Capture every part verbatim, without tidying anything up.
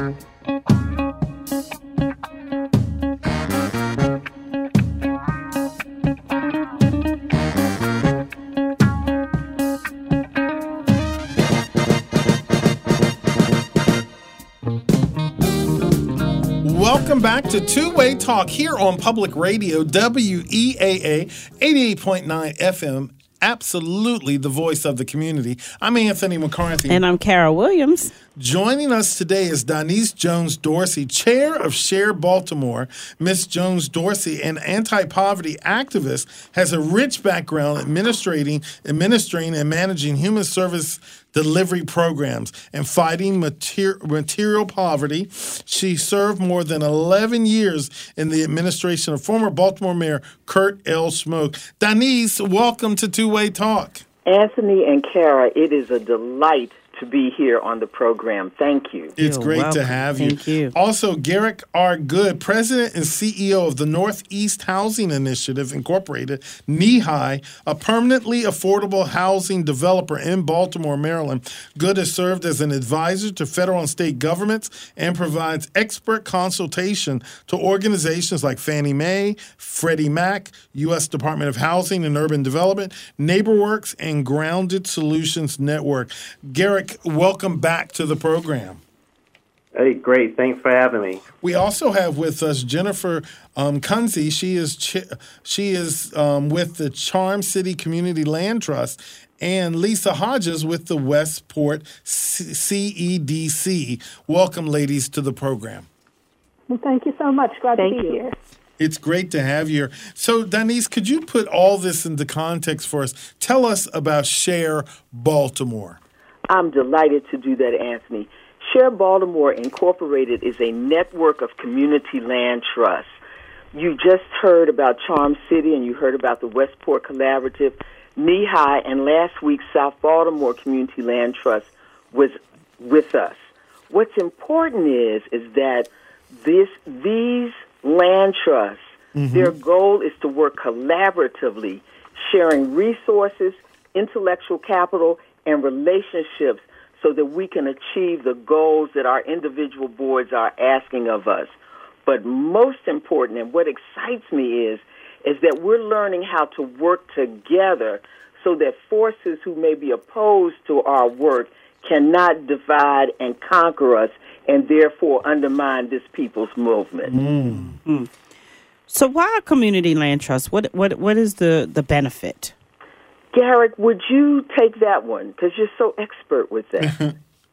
Welcome back to Two-Way Talk here on Public Radio, W E A A, eighty-eight point nine F M, absolutely the voice of the community. I'm Anthony McCarthy. And I'm Kara Williams. Joining us today is Donise Jones Dorsey, chair of Share Baltimore. Miz Jones Dorsey, an anti-poverty activist, has a rich background administrating, administering and managing human service delivery programs and fighting mater- material poverty. She served more than eleven years in the administration of former Baltimore Mayor Kurt L. Schmoke. Donise, welcome to Two-Way Talk. Anthony and Kara, it is a delight to be here on the program. Thank you. It's You're great welcome. to have you. Thank you. Also, Garrick R. Good, President and C E O of the Northeast Housing Initiative, Incorporated, N E H I, a permanently affordable housing developer in Baltimore, Maryland. Good has served as an advisor to federal and state governments and provides expert consultation to organizations like Fannie Mae, Freddie Mac, U S Department of Housing and Urban Development, NeighborWorks, and Grounded Solutions Network. Garrick, welcome back to the program. Hey, great. Thanks for having me. We also have with us Jennifer um, Kunze. She is ch- she is um, with the Charm City Community Land Trust, and Lisa Hodges with the Westport C E D C. Welcome, ladies, to the program. Well, thank you so much. Glad Thank to be you. here. It's great to have you here. So, Donise, could you put all this into context for us? Tell us about Share Baltimore. I'm delighted to do that, Anthony. Share Baltimore Incorporated is a network of community land trusts. You just heard about Charm City and you heard about the Westport Collaborative, N E H I, and last week South Baltimore Community Land Trust was with us. What's important is is that this these land trusts, mm-hmm. their goal is to work collaboratively, sharing resources, intellectual capital, and relationships so that we can achieve the goals that our individual boards are asking of us. But most important, and what excites me is, is that we're learning how to work together so that forces who may be opposed to our work cannot divide and conquer us and therefore undermine this people's movement. Mm. Mm. So why a community land trust? What what what is the, the benefit? Garrick, would you take that one? Because you're so expert with that.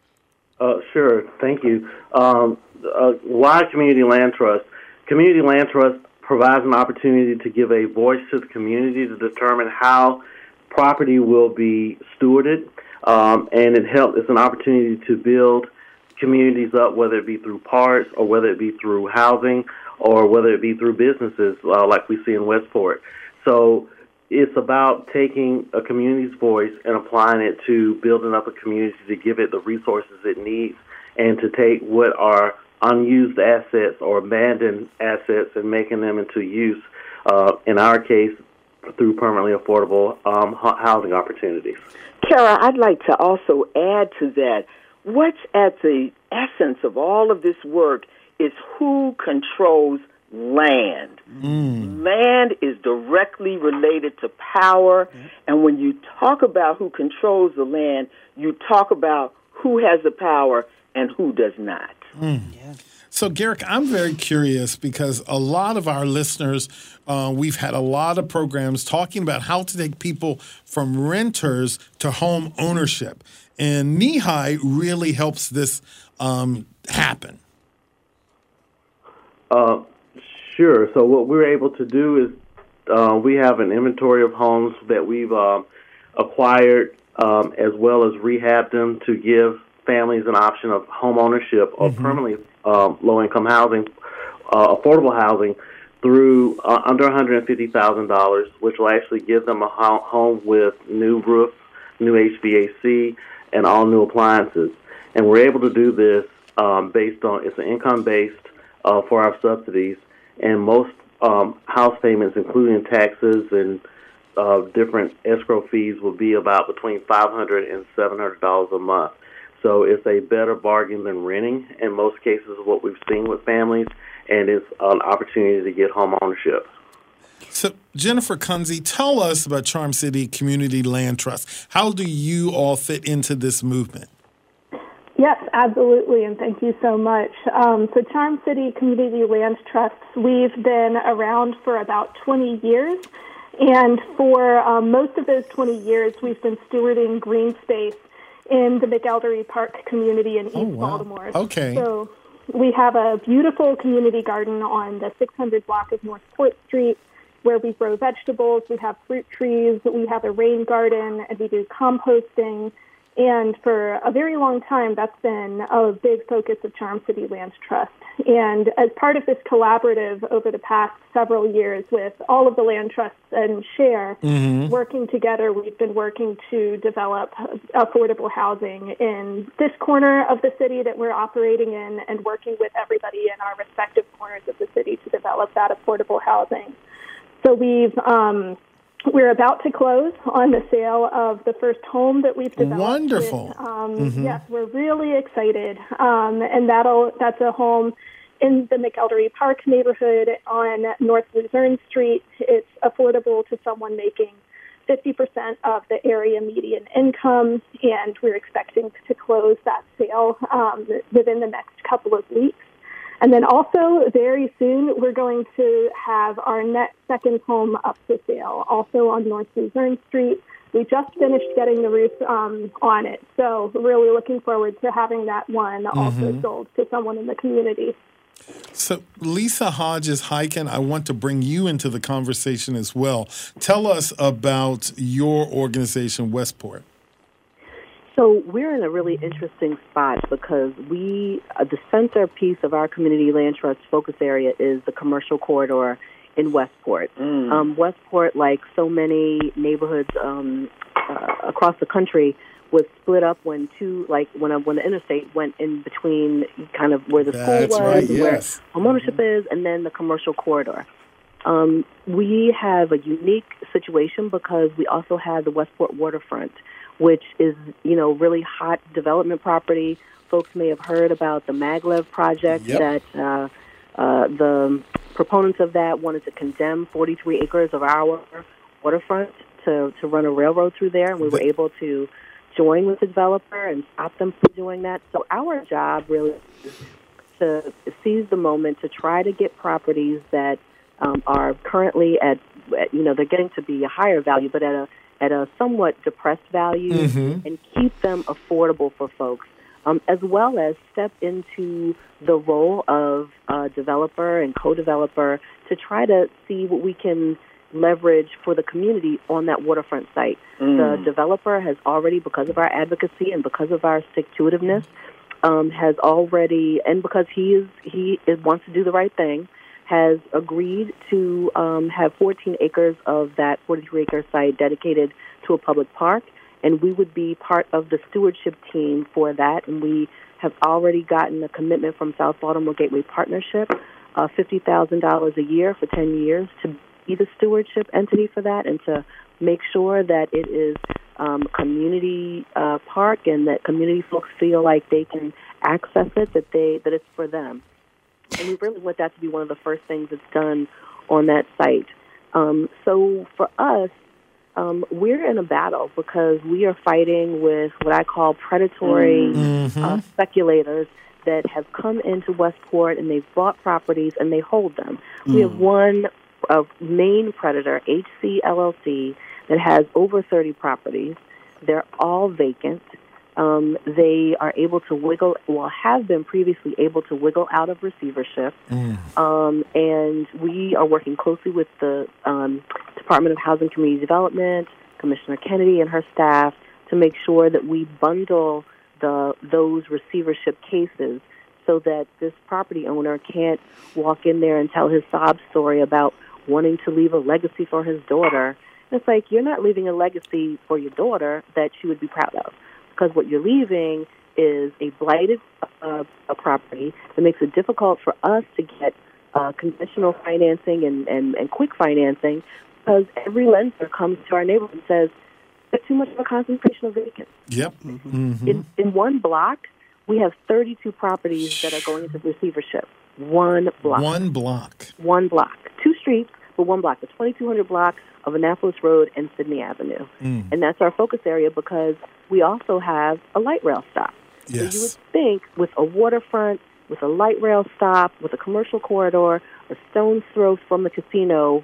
uh, sure. Thank you. Um, uh, why Community Land Trust? Community Land Trust provides an opportunity to give a voice to the community to determine how property will be stewarded, um, and it helps. It's an opportunity to build communities up, whether it be through parks or whether it be through housing or whether it be through businesses uh, like we see in Westport. So it's about taking a community's voice and applying it to building up a community to give it the resources it needs and to take what are unused assets or abandoned assets and making them into use, uh, in our case, through permanently affordable um, housing opportunities. Kara, I'd like to also add to that. What's at the essence of all of this work is who controls land. Mm. Land is directly related to power, mm. and when you talk about who controls the land, you talk about who has the power and who does not. Mm. Yeah. So, Garrick, I'm very curious because a lot of our listeners, uh, we've had a lot of programs talking about how to take people from renters to home ownership. And N E H I really helps this um, happen. Uh, sure. So what we're able to do is uh, we have an inventory of homes that we've uh, acquired um, as well as rehabbed them to give families an option of home ownership or mm-hmm. permanently um, low-income housing, uh, affordable housing through uh, under one hundred fifty thousand dollars, which will actually give them a ho- home with new roof, new H V A C, and all new appliances. And we're able to do this um, based on, it's an income-based uh, for our subsidies, and most um, house payments, including taxes and uh, different escrow fees, will be about between five hundred dollars and seven hundred dollars a month. So it's a better bargain than renting in most cases, what we've seen with families, and it's an opportunity to get home ownership. So, Jennifer Kunze, tell us about Charm City Community Land Trust. How do you all fit into this movement? Yes, absolutely, and thank you so much. Um, so Charm City Community Land Trusts, we've been around for about twenty years, and for um, most of those twenty years, we've been stewarding green space in the McElderry Park community in East Oh, wow. Baltimore. Okay. So we have a beautiful community garden on the six hundred block of North Port Street, where we grow vegetables, we have fruit trees, we have a rain garden, and we do composting. And for a very long time, that's been a big focus of Charm City Land Trust. And as part of this collaborative over the past several years with all of the land trusts and SHARE, mm-hmm. working together, we've been working to develop affordable housing in this corner of the city that we're operating in, and working with everybody in our respective corners of the city to develop that affordable housing. So we've... Um, We're about to close on the sale of the first home that we've developed. Wonderful. With, um, mm-hmm. Yes, we're really excited. Um, and that'll that's a home in the McElderry Park neighborhood on North Luzerne Street. It's affordable to someone making fifty percent of the area median income, and we're expecting to close that sale um, within the next couple of weeks. And then also, very soon, we're going to have our next second home up for sale, also on North Luzerne Street. We just finished getting the roof um, on it, so we're really looking forward to having that one mm-hmm. also sold to someone in the community. So, Lisa Hodges-Hyken, I want to bring you into the conversation as well. Tell us about your organization, Westport. So we're in a really interesting spot because we, uh, the centerpiece of our community land trust focus area is the commercial corridor in Westport. Mm. Um, Westport, like so many neighborhoods um, uh, across the country, was split up when two, like when a, when the interstate went in between, kind of where the That's school was, right, and where yes. homeownership mm-hmm. is, and then the commercial corridor. Um, we have a unique situation because we also have the Westport waterfront, which is, you know, really hot development property. Folks may have heard about the Maglev project yep. that uh, uh, the proponents of that wanted to condemn forty-three acres of our waterfront to, to run a railroad through there, and we were able to join with the developer and stop them from doing that. So our job really is to seize the moment to try to get properties that um, are currently at, at, you know, they're getting to be a higher value, but at a at a somewhat depressed value, mm-hmm. and keep them affordable for folks, um, as well as step into the role of uh, developer and co-developer to try to see what we can leverage for the community on that waterfront site. Mm. The developer has already, because of our advocacy and because of our stick-to-itiveness, um, has already, and because he is he is, wants to do the right thing, has agreed to um, have fourteen acres of that forty-three acre site dedicated to a public park, and we would be part of the stewardship team for that. And we have already gotten a commitment from South Baltimore Gateway Partnership, uh, fifty thousand dollars a year for ten years to be the stewardship entity for that, and to make sure that it is um, community uh, park, and that community folks feel like they can access it, that they that it's for them. And we really want that to be one of the first things that's done on that site. Um, so for us, um, we're in a battle because we are fighting with what I call predatory mm-hmm. uh, speculators that have come into Westport, and they've bought properties and they hold them. Mm. We have one uh, main predator, H C L L C, that has over thirty properties. They're all vacant. Um, they are able to wiggle, well, have been previously able to wiggle out of receivership. Mm. Um, and we are working closely with the um, Department of Housing and Community Development, Commissioner Kennedy and her staff, to make sure that we bundle the those receivership cases so that this property owner can't walk in there and tell his sob story about wanting to leave a legacy for his daughter. It's like, you're not leaving a legacy for your daughter that she would be proud of. Because what you're leaving is a blighted uh, a property that makes it difficult for us to get uh, conventional financing and, and, and quick financing, because every lender comes to our neighborhood and says, too much of a concentration of vacants. Yep. Mm-hmm. In, in one block, we have thirty-two properties that are going into receivership. One block. One block. One block. Two streets, but one block. The twenty-two hundred block of Annapolis Road and Sydney Avenue. Mm. And that's our focus area because we also have a light rail stop. Yes. So you would think with a waterfront, with a light rail stop, with a commercial corridor, a stone's throw from the casino,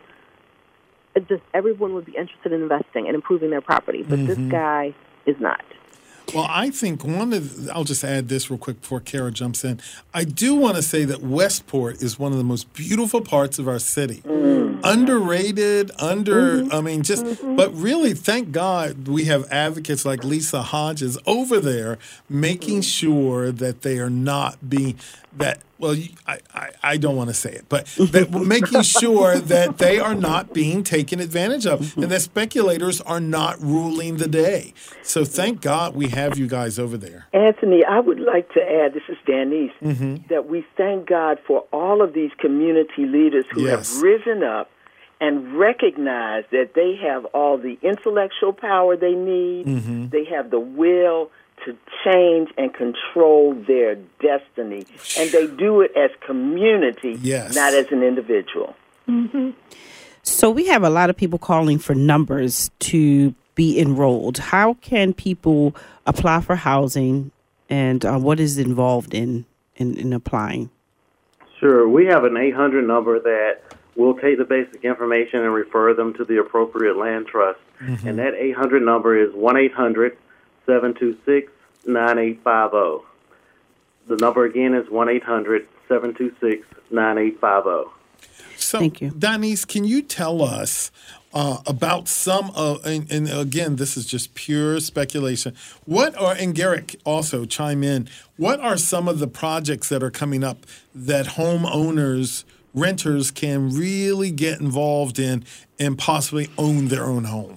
it just everyone would be interested in investing and improving their property. But mm-hmm. this guy is not. Well, I think one of the, I'll just add this real quick before Kara jumps in. I do want to say that Westport is one of the most beautiful parts of our city. Mm. Underrated, under, mm-hmm. I mean, just, mm-hmm. but really, thank God we have advocates like Lisa Hodges over there making mm. sure that they are not being, that, well, I, I, I don't want to say it, but that making sure that they are not being taken advantage of and that speculators are not ruling the day. So thank God we have you guys over there. Anthony, I would like to add, this is Danice, mm-hmm. that we thank God for all of these community leaders who yes. have risen up and recognize that they have all the intellectual power they need, mm-hmm. they have the will to change and control their destiny. And they do it as community, yes. not as an individual. Mm-hmm. So we have a lot of people calling for numbers to be enrolled. How can people apply for housing, and uh, what is involved in, in, in applying? Sure. We have an eight hundred number that will take the basic information and refer them to the appropriate land trust. Mm-hmm. And that eight hundred number is one eight hundred seven two six nine eight five zero. The number again is one eight hundred seven two six nine eight five zero. So, Thank you. Danice, can you tell us uh, about some of, and, and again, this is just pure speculation, what are, and Garrett also chime in, what are some of the projects that are coming up that homeowners, renters can really get involved in and possibly own their own home?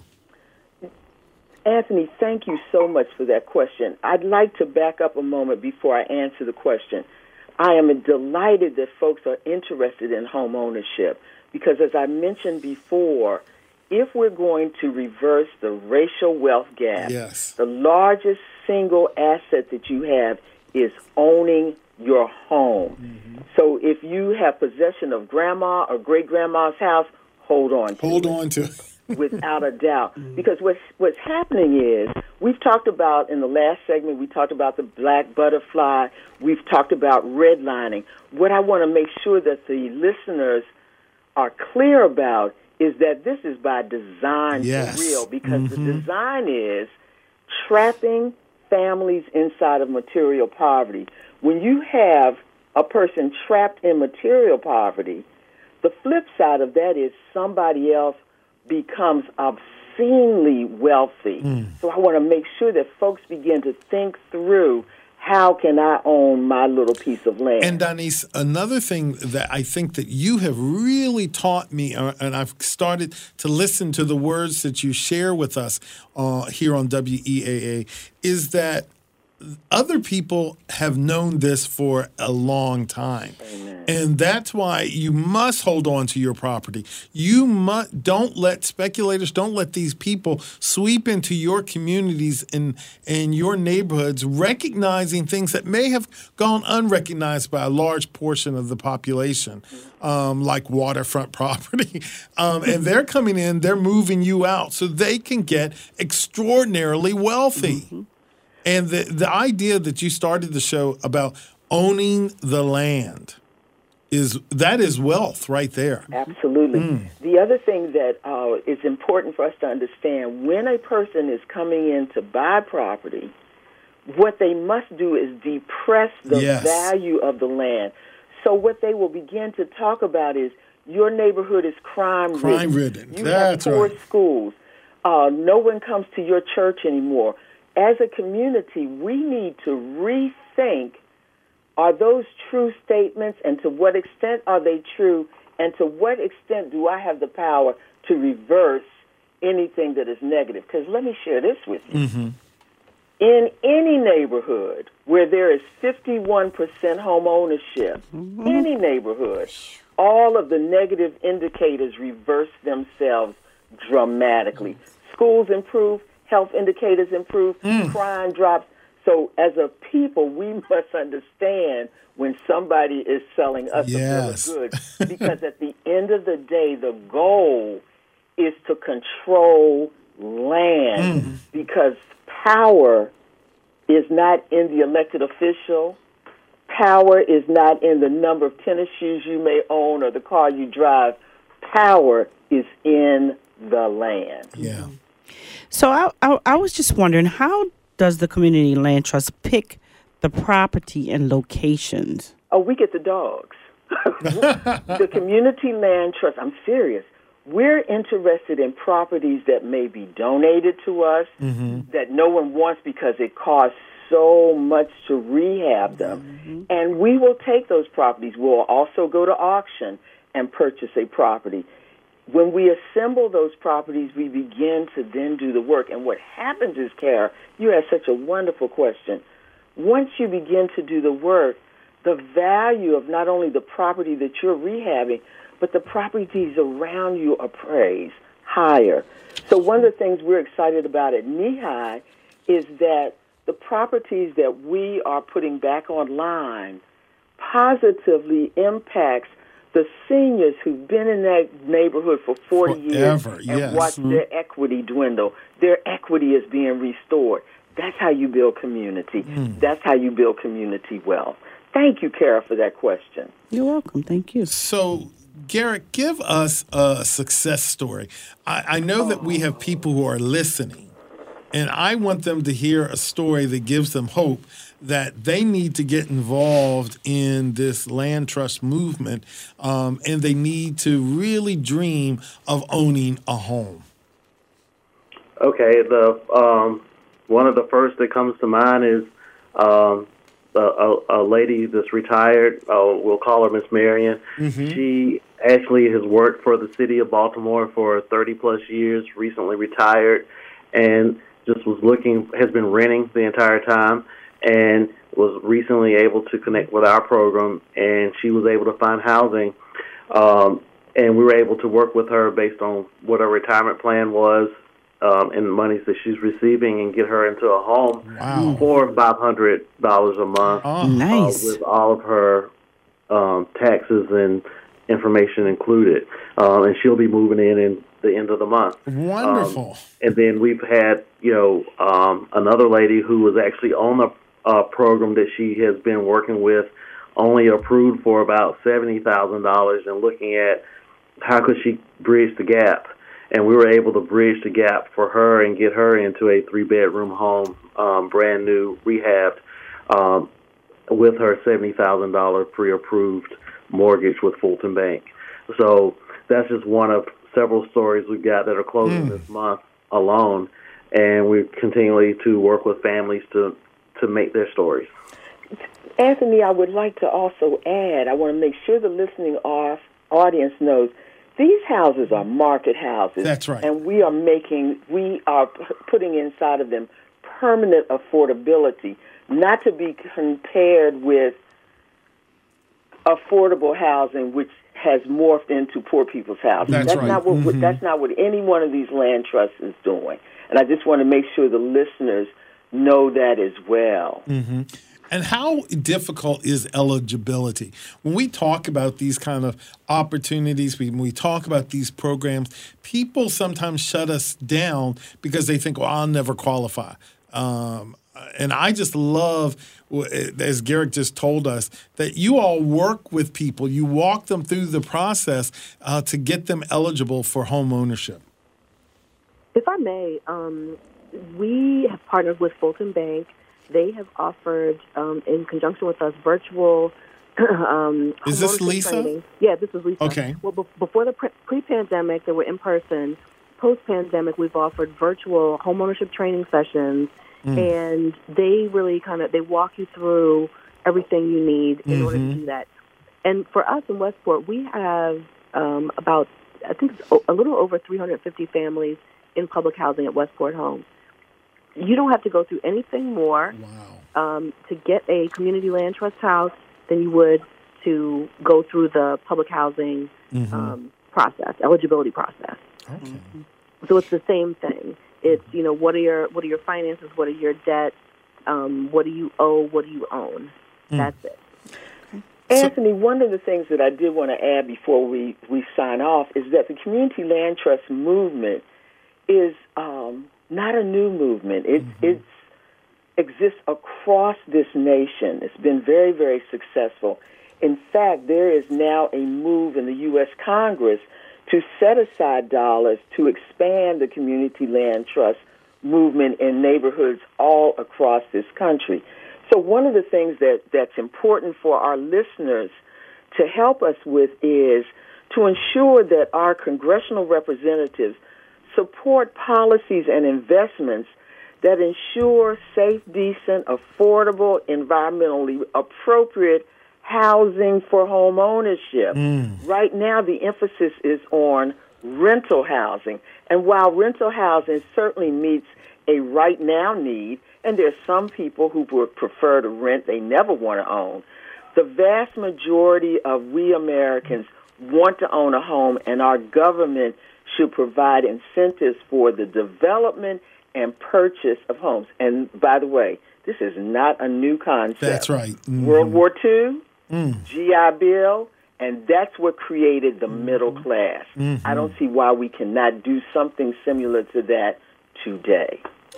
Anthony, thank you so much for that question. I'd like to back up a moment before I answer the question. I am delighted that folks are interested in home ownership because, as I mentioned before, if we're going to reverse the racial wealth gap, yes. the largest single asset that you have is owning your home. Mm-hmm. So if you have possession of grandma or great-grandma's house, hold on to hold it. Hold on to it. Without a doubt. Because what's, what's happening is, we've talked about, in the last segment, we talked about the black butterfly. We've talked about redlining. What I want to make sure that the listeners are clear about is that this is by design yes. for real. Because mm-hmm. the design is trapping families inside of material poverty. When you have a person trapped in material poverty, the flip side of that is somebody else becomes obscenely wealthy. Mm. So I want to make sure that folks begin to think through, how can I own my little piece of land? And Danice, another thing that I think that you have really taught me, uh, and I've started to listen to the words that you share with us uh, here on W E A A, is that other people have known this for a long time. Amen. And that's why you must hold on to your property. You must, don't let speculators, don't let these people sweep into your communities and, and your neighborhoods, recognizing things that may have gone unrecognized by a large portion of the population, um, like waterfront property. Um, and they're coming in, they're moving you out so they can get extraordinarily wealthy. Mm-hmm. And the, the idea that you started the show about owning the land, is that is wealth right there. Absolutely. Mm. The other thing that uh, is important for us to understand, when a person is coming in to buy property, what they must do is depress the yes. value of the land. So what they will begin to talk about is, your neighborhood is crime-ridden. Crime-ridden. You That's have poor right. schools. Uh, no one comes to your church anymore. As a community, we need to rethink, are those true statements, and to what extent are they true, and to what extent do I have the power to reverse anything that is negative? Because let me share this with you. Mm-hmm. In any neighborhood where there is fifty-one percent home ownership, mm-hmm. any neighborhood, all of the negative indicators reverse themselves dramatically. Schools improve, health indicators improve, Mm. crime drops. So as a people, we must understand when somebody is selling us Yes. a bill of goods, because at the end of the day, the goal is to control land, Mm. because power is not in the elected official. Power is not in the number of tennis shoes you may own or the car you drive. Power is in the land. Yeah. So I, I, I was just wondering, how does the Community Land Trust pick the property and locations? Oh, we get the dogs. The Community Land Trust, I'm serious. We're interested in properties that may be donated to us, Mm-hmm. that no one wants because it costs so much to rehab them. Mm-hmm. And we will take those properties. We'll also go to auction and purchase a property. When we assemble those properties, we begin to then do the work. And what happens is, Kara, you asked such a wonderful question. Once you begin to do the work, the value of not only the property that you're rehabbing, but the properties around you appraise higher. So one of the things we're excited about at Nehi is that the properties that we are putting back online positively impacts the seniors who've been in that neighborhood for forty Forever, years and yes. watched their equity dwindle. Their equity is being restored. That's how you build community. Mm. That's how you build community wealth. Thank you, Kara, for that question. You're welcome. Thank you. So, Garrett, give us a success story. I, I know that we have people who are listening, and I want them to hear a story that gives them hope that they need to get involved in this land trust movement, um, and they need to really dream of owning a home. Okay, the um, one of the first that comes to mind is um, a, a, a lady that's retired. Uh, we'll call her Miss Marion. Mm-hmm. She actually has worked for the city of Baltimore for thirty plus years. Recently retired, and just was looking. Has been renting the entire time, and was recently able to connect with our program. And she was able to find housing, um, and we were able to work with her based on what her retirement plan was. Um, and the monies that she's receiving, and get her into a home Wow. for five hundred dollars a month, Oh, Nice. uh, with all of her um, taxes and information included. Um, and she'll be moving in in the end of the month. wonderful. Um, and then we've had, you know, um, another lady who was actually on the uh, program that she has been working with, only approved for about seventy thousand dollars, and looking at how could she bridge the gap. And we were able to bridge the gap for her and get her into a three-bedroom home, um, brand new, rehabbed, um, with her seventy thousand dollars pre-approved mortgage with Fulton Bank. So that's just one of several stories we've got that are closing Mm. this month alone, and we're continually to work with families to, to make their stories. Anthony, I would like to also add, I want to make sure the listening off audience knows these houses are market houses. That's right. And we are making, we are p- putting inside of them permanent affordability, not to be compared with affordable housing, which has morphed into poor people's housing. That's right. not what Mhm. that's not what any one of these land trusts is doing. And I just want to make sure the listeners know that as well. Mm-hmm. And how difficult is eligibility? When we talk about these kind of opportunities, when we talk about these programs, people sometimes shut us down because they think, well, I'll never qualify. Um, and I just love, as Garrett just told us, that you all work with people. You walk them through the process uh, to get them eligible for home ownership. If I may, um, we have partnered with Fulton Bank. They have offered, um, in conjunction with us, virtual um, Is this homeownership Lisa? training. Yeah, this is Lisa. Okay. Well, be- before the pre- pre-pandemic, they were in person. Post-pandemic, we've offered virtual homeownership training sessions, Mm. and they really kind of they walk you through everything you need in order to Mhm. do that. And for us in Westport, we have um, about I think it's a little over three hundred fifty families in public housing at Westport Homes. You don't have to go through anything more Wow. um, to get a community land trust house than you would to go through the public housing Mhm. um, process, eligibility process. Okay. So it's the same thing. It's, you know, what are your what are your finances? What are your debts? Um, what do you owe? What do you own? Mm. That's it. Anthony, one of the things that I did want to add before we, we sign off is that the Community Land Trust movement is um, not a new movement. It mm-hmm. it's, exists across this nation. It's been very, very successful. In fact, there is now a move in the U S Congress to set aside dollars to expand the Community Land Trust movement in neighborhoods all across this country. So one of the things that, that's important for our listeners to help us with is to ensure that our congressional representatives support policies and investments that ensure safe, decent, affordable, environmentally appropriate housing for home ownership. Mm. Right now, the emphasis is on rental housing. And while rental housing certainly meets a right now need, and there's some people who would prefer to rent, they never want to own, the vast majority of we Americans want to own a home, and our government should provide incentives for the development and purchase of homes. And by the way, this is not a new concept. That's right. Mm-hmm. World War Two, mm. G I Bill, and that's what created the mm-hmm. middle class. Mm-hmm. I don't see why we cannot do something similar to that today.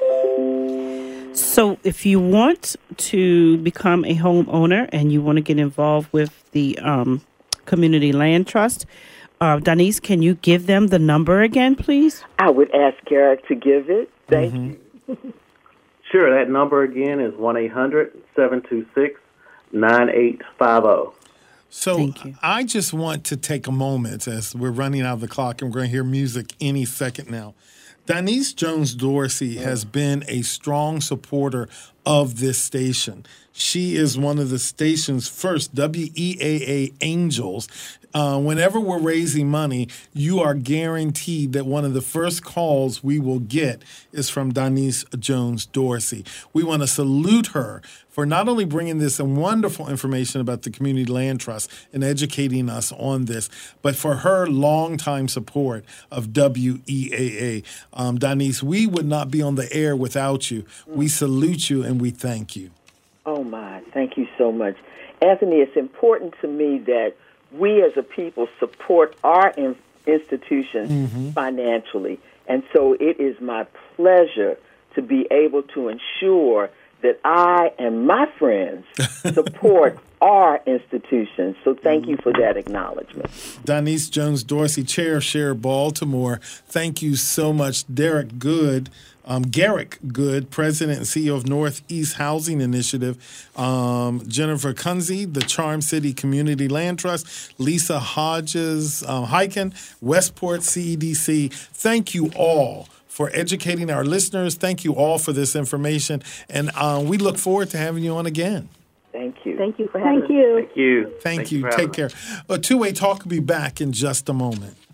So if you want to become a homeowner and you want to get involved with the um, Community Land Trust, uh, Denise, can you give them the number again, please? I would ask Garrick to give it. Thank mm-hmm. you. Sure. That number again is one eight hundred seven two six nine eight five zero. So I just want to take a moment as we're running out of the clock and we're going to hear music any second now. Denise Jones Dorsey has been a strong supporter of this station. She is one of the station's first W E A A angels. Uh, whenever we're raising money, you are guaranteed that one of the first calls we will get is from Denise Jones Dorsey. We want to salute her for not only bringing this wonderful information about the Community Land Trust and educating us on this, but for her longtime support of W E A A. Um, Denise, we would not be on the air without you. We salute you and we thank you. Oh, my. Thank you so much. Anthony, it's important to me that we as a people support our in- institutions mm-hmm. financially. And so it is my pleasure to be able to ensure that I and my friends support our institutions. So thank you for that acknowledgement. Denise Jones Dorsey, Chair, Share Baltimore. Thank you so much. Derek Good, um, Garrick Good, President and C E O of Northeast Housing Initiative. Um, Jennifer Kunze, the Charm City Community Land Trust. Lisa Hodges um, Hyken, Westport C E D C. Thank you all for educating our listeners. Thank you all for this information. And uh, we look forward to having you on again. Thank you. Thank you for having Thank you. Thank you. Thank Thank you. you Take care. Uh, Two-Way Talk will be back in just a moment.